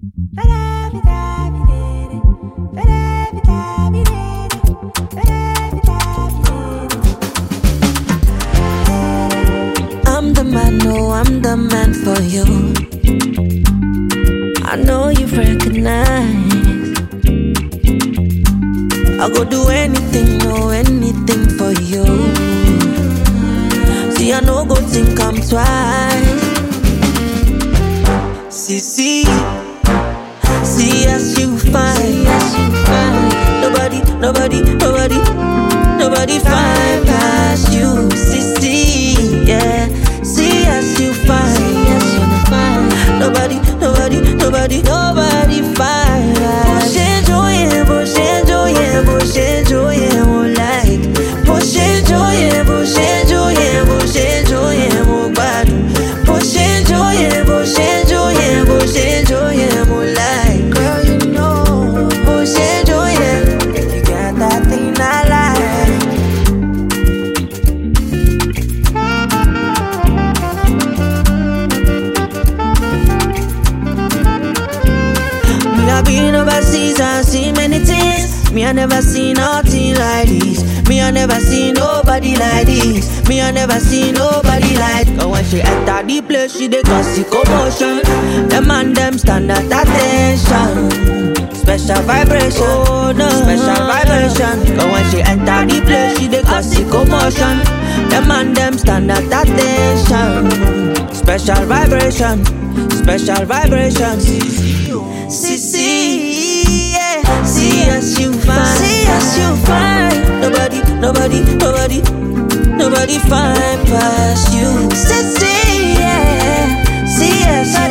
I'm the man, no, I'm the man for you. I know you recognize. I go do anything, no, anything for you. See, I no go think I'm twice. See as you find. Nobody find past you. See, yeah. See as you find. Nobody find past you. Mo like. Mo gbádùn. Mo like. Girl, you know. You got that thing I like. Me I been overseas and seen many things. Me I never seen nothing like this. Me I never seen nobody like this. Me I never seen nobody like. Cause when she enter the place, she dey cause the commotion. Them and them stand at attention. Special vibration, oh no, special vibration. Cause when she enter the place, she dey cause the commotion. Them and them stand at attention. Special vibration, special vibration. See, yeah. See as you find. Nobody find past you. See, yeah. See as you